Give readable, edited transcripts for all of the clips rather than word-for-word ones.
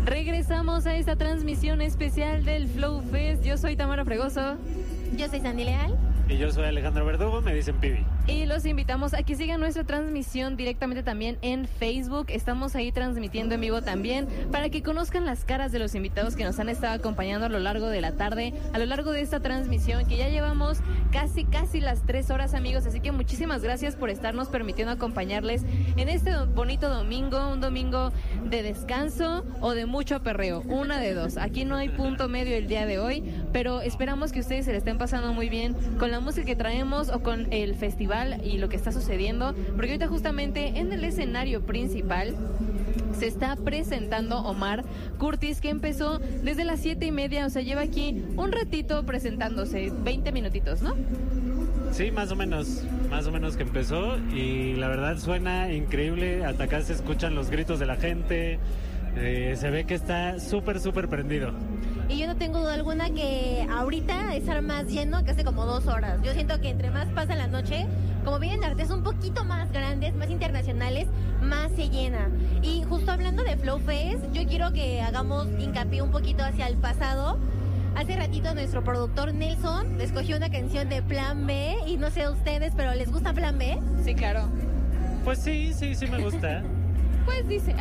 Regresamos a esta transmisión especial del Flow Fest. Yo soy Tamara Fregoso. Yo soy Sandy Leal. Y yo soy Alejandro Verdugo, me dicen Pibi. Y los invitamos a que sigan nuestra transmisión directamente también en Facebook. Estamos ahí transmitiendo en vivo también para que conozcan las caras de los invitados que nos han estado acompañando a lo largo de la tarde, a lo largo de esta transmisión, que ya llevamos casi las 3 horas, amigos. Así que muchísimas gracias por estarnos permitiendo acompañarles en este bonito domingo, un domingo de descanso o de mucho perreo, una de dos. Aquí no hay punto medio el día de hoy, pero esperamos que ustedes se le estén pasando muy bien con la música que traemos o con el festival y lo que está sucediendo, porque ahorita justamente en el escenario principal se está presentando Omar Curtis, que empezó desde las 7:30, o sea, lleva aquí un ratito presentándose, 20 minutitos, ¿no? Sí, más o menos que empezó, y la verdad suena increíble. Hasta acá se escuchan los gritos de la gente, se ve que está súper prendido. Y yo no tengo duda alguna que ahorita estar más lleno que hace como 2 horas. Yo siento que entre más pasa la noche, como vienen artistas un poquito más grandes, más internacionales, más se llena. Y justo hablando de Flow Fest, yo quiero que hagamos hincapié un poquito hacia el pasado. Hace ratito nuestro productor Nelson escogió una canción de Plan B, y no sé a ustedes, pero ¿les gusta Plan B? Sí, claro. Pues sí me gusta. Pues dice,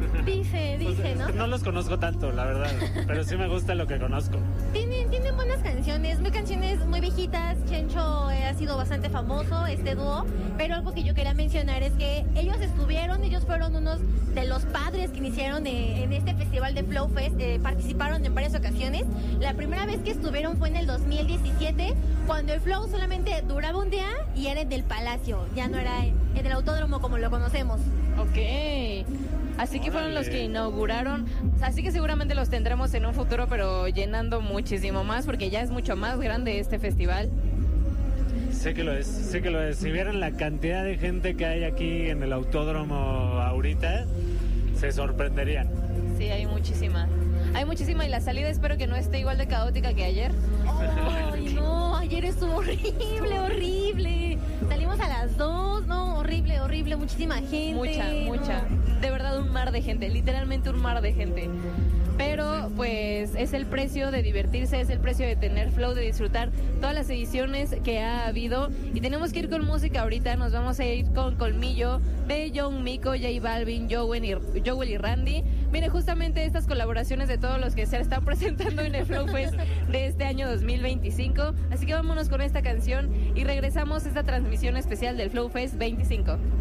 Dice, ¿no? No los conozco tanto, la verdad, pero sí me gusta lo que conozco. Tienen buenas canciones muy viejitas. Chencho ha sido bastante famoso, este dúo, pero algo que yo quería mencionar es que ellos fueron unos de los padres que iniciaron en este festival de Flow Fest. Participaron en varias ocasiones. La primera vez que estuvieron fue en el 2017, cuando el Flow solamente duraba un día y era en el Palacio, ya no era en el Autódromo como lo conocemos. Ok, así que fueron los que inauguraron, así que seguramente los tendremos en un futuro, pero llenando muchísimo más, porque ya es mucho más grande este festival. Sé que lo es. Si vieran la cantidad de gente que hay aquí en el Autódromo ahorita, se sorprenderían. Sí, hay muchísima, y la salida espero que no esté igual de caótica que ayer. Ay, no, ayer estuvo horrible. Salimos a las 2, no, horrible, muchísima gente. Mucha, de verdad un mar de gente, literalmente un mar de gente. Pero pues es el precio de divertirse, es el precio de tener Flow, de disfrutar todas las ediciones que ha habido. Y tenemos que ir con música ahorita, nos vamos a ir con Colmillo, de Young Miko, J Balvin, Joel y Randy. Mire, justamente estas colaboraciones de todos los que se están presentando en el Flow Fest de este año 2025. Así que vámonos con esta canción y regresamos a esta transmisión especial del Flow Fest 25.